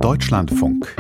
Deutschlandfunk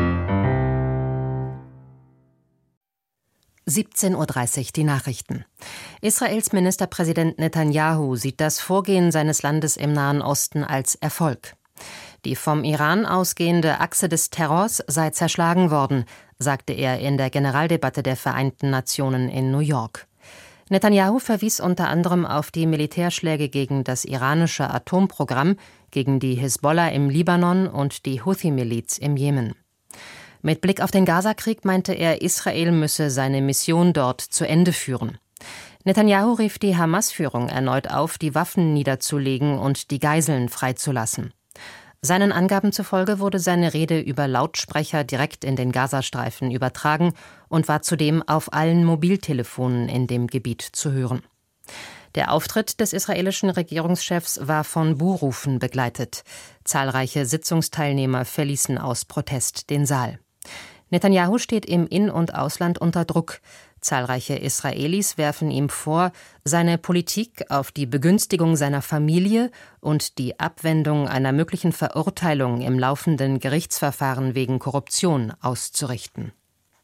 17:30 Uhr die Nachrichten. Israels Ministerpräsident Netanyahu sieht das Vorgehen seines Landes im Nahen Osten als Erfolg. Die vom Iran ausgehende Achse des Terrors sei zerschlagen worden, sagte er in der Generaldebatte der Vereinten Nationen in New York. Netanyahu verwies unter anderem auf die Militärschläge gegen das iranische Atomprogramm, gegen die Hisbollah im Libanon und die Houthi-Miliz im Jemen. Mit Blick auf den Gazakrieg meinte er, Israel müsse seine Mission dort zu Ende führen. Netanyahu rief die Hamas-Führung erneut auf, die Waffen niederzulegen und die Geiseln freizulassen. Seinen Angaben zufolge wurde seine Rede über Lautsprecher direkt in den Gazastreifen übertragen und war zudem auf allen Mobiltelefonen in dem Gebiet zu hören. Der Auftritt des israelischen Regierungschefs war von Buhrufen begleitet. Zahlreiche Sitzungsteilnehmer verließen aus Protest den Saal. Netanyahu steht im In- und Ausland unter Druck. Zahlreiche Israelis werfen ihm vor, seine Politik auf die Begünstigung seiner Familie und die Abwendung einer möglichen Verurteilung im laufenden Gerichtsverfahren wegen Korruption auszurichten.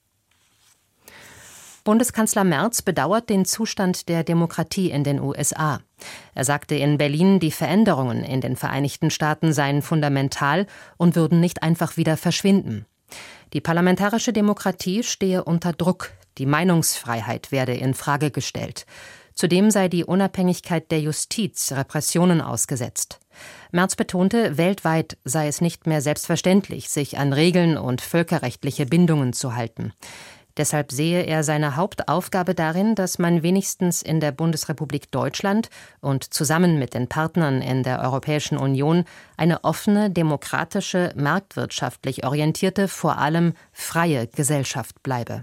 Bundeskanzler Merz bedauert den Zustand der Demokratie in den USA. Er sagte in Berlin, die Veränderungen in den Vereinigten Staaten seien fundamental und würden nicht einfach wieder verschwinden. Die parlamentarische Demokratie stehe unter Druck, die Meinungsfreiheit werde in Frage gestellt. Zudem sei die Unabhängigkeit der Justiz Repressionen ausgesetzt. Merz betonte, weltweit sei es nicht mehr selbstverständlich, sich an Regeln und völkerrechtliche Bindungen zu halten. Deshalb sehe er seine Hauptaufgabe darin, dass man wenigstens in der Bundesrepublik Deutschland und zusammen mit den Partnern in der Europäischen Union eine offene, demokratische, marktwirtschaftlich orientierte, vor allem freie Gesellschaft bleibe.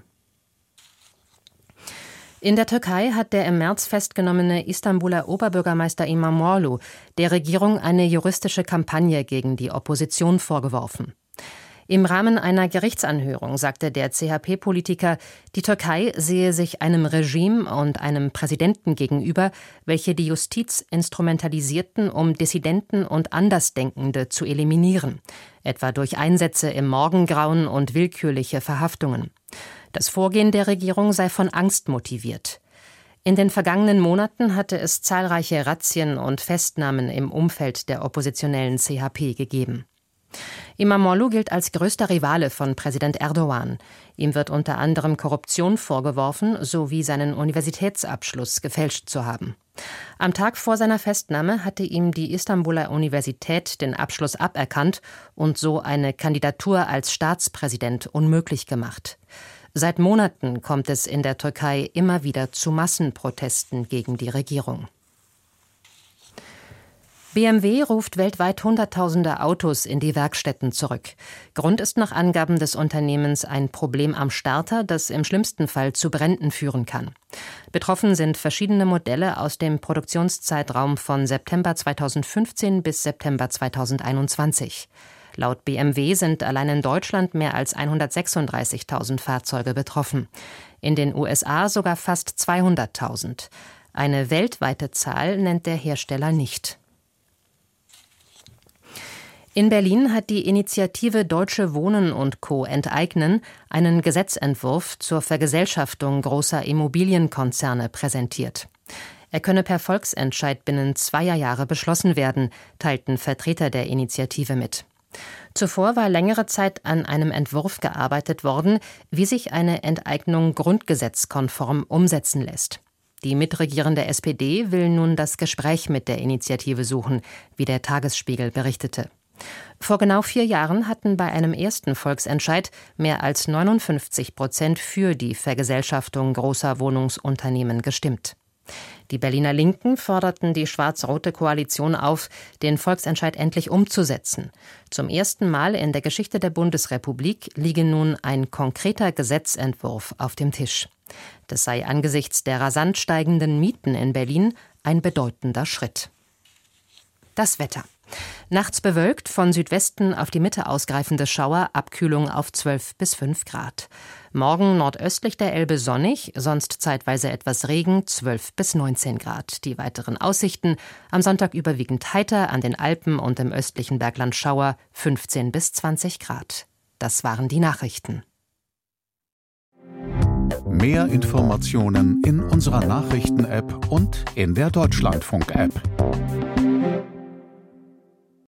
In der Türkei hat der im März festgenommene Istanbuler Oberbürgermeister İmamoğlu der Regierung eine juristische Kampagne gegen die Opposition vorgeworfen. Im Rahmen einer Gerichtsanhörung sagte der CHP-Politiker, die Türkei sehe sich einem Regime und einem Präsidenten gegenüber, welche die Justiz instrumentalisierten, um Dissidenten und Andersdenkende zu eliminieren, etwa durch Einsätze im Morgengrauen und willkürliche Verhaftungen. Das Vorgehen der Regierung sei von Angst motiviert. In den vergangenen Monaten hatte es zahlreiche Razzien und Festnahmen im Umfeld der oppositionellen CHP gegeben. İmamoğlu gilt als größter Rivale von Präsident Erdogan. Ihm wird unter anderem Korruption vorgeworfen, sowie seinen Universitätsabschluss gefälscht zu haben. Am Tag vor seiner Festnahme hatte ihm die Istanbuler Universität den Abschluss aberkannt und so eine Kandidatur als Staatspräsident unmöglich gemacht. Seit Monaten kommt es in der Türkei immer wieder zu Massenprotesten gegen die Regierung. BMW ruft weltweit Hunderttausende Autos in die Werkstätten zurück. Grund ist nach Angaben des Unternehmens ein Problem am Starter, das im schlimmsten Fall zu Bränden führen kann. Betroffen sind verschiedene Modelle aus dem Produktionszeitraum von September 2015 bis September 2021. Laut BMW sind allein in Deutschland mehr als 136.000 Fahrzeuge betroffen. In den USA sogar fast 200.000. Eine weltweite Zahl nennt der Hersteller nicht. In Berlin hat die Initiative Deutsche Wohnen und Co. enteignen einen Gesetzentwurf zur Vergesellschaftung großer Immobilienkonzerne präsentiert. Er könne per Volksentscheid binnen 2 Jahre beschlossen werden, teilten Vertreter der Initiative mit. Zuvor war längere Zeit an einem Entwurf gearbeitet worden, wie sich eine Enteignung grundgesetzkonform umsetzen lässt. Die mitregierende SPD will nun das Gespräch mit der Initiative suchen, wie der Tagesspiegel berichtete. Vor genau 4 Jahren hatten bei einem ersten Volksentscheid mehr als 59% für die Vergesellschaftung großer Wohnungsunternehmen gestimmt. Die Berliner Linken forderten die schwarz-rote Koalition auf, den Volksentscheid endlich umzusetzen. Zum ersten Mal in der Geschichte der Bundesrepublik liege nun ein konkreter Gesetzentwurf auf dem Tisch. Das sei angesichts der rasant steigenden Mieten in Berlin ein bedeutender Schritt. Das Wetter. Nachts bewölkt, von Südwesten auf die Mitte ausgreifende Schauer, Abkühlung auf 12 bis 5 Grad. Morgen nordöstlich der Elbe sonnig, sonst zeitweise etwas Regen, 12 bis 19 Grad. Die weiteren Aussichten: am Sonntag überwiegend heiter, an den Alpen und im östlichen Bergland Schauer, 15 bis 20 Grad. Das waren die Nachrichten. Mehr Informationen in unserer Nachrichten-App und in der Deutschlandfunk-App.